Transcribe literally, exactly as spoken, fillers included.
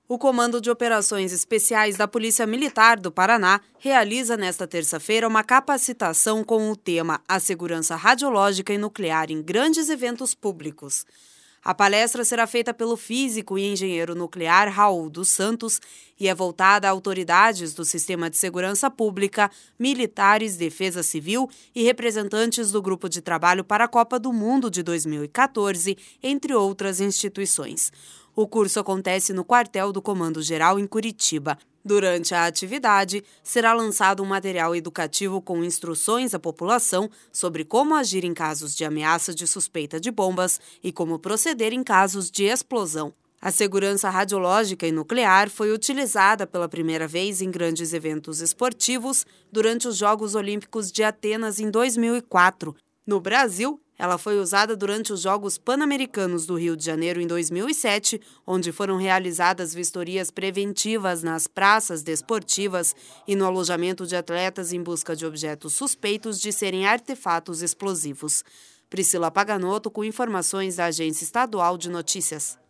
O Comando de Operações Especiais da Polícia Militar do Paraná realiza nesta terça-feira uma capacitação com o tema A Segurança Radiológica e Nuclear em Grandes Eventos Públicos. A palestra será feita pelo físico e engenheiro nuclear Raul dos Santos e é voltada a autoridades do Sistema de Segurança Pública, militares, defesa civil e representantes do Grupo de Trabalho para a Copa do Mundo de dois mil e quatorze, entre outras instituições. O curso acontece no quartel do Comando Geral em Curitiba. Durante a atividade, será lançado um material educativo com instruções à população sobre como agir em casos de ameaça de suspeita de bombas e como proceder em casos de explosão. A segurança radiológica e nuclear foi utilizada pela primeira vez em grandes eventos esportivos durante os Jogos Olímpicos de Atenas em dois mil e quatro. No Brasil, ela foi usada durante os Jogos Pan-Americanos do Rio de Janeiro em dois mil e sete, onde foram realizadas vistorias preventivas nas praças desportivas e no alojamento de atletas em busca de objetos suspeitos de serem artefatos explosivos. Priscila Paganotto com informações da Agência Estadual de Notícias.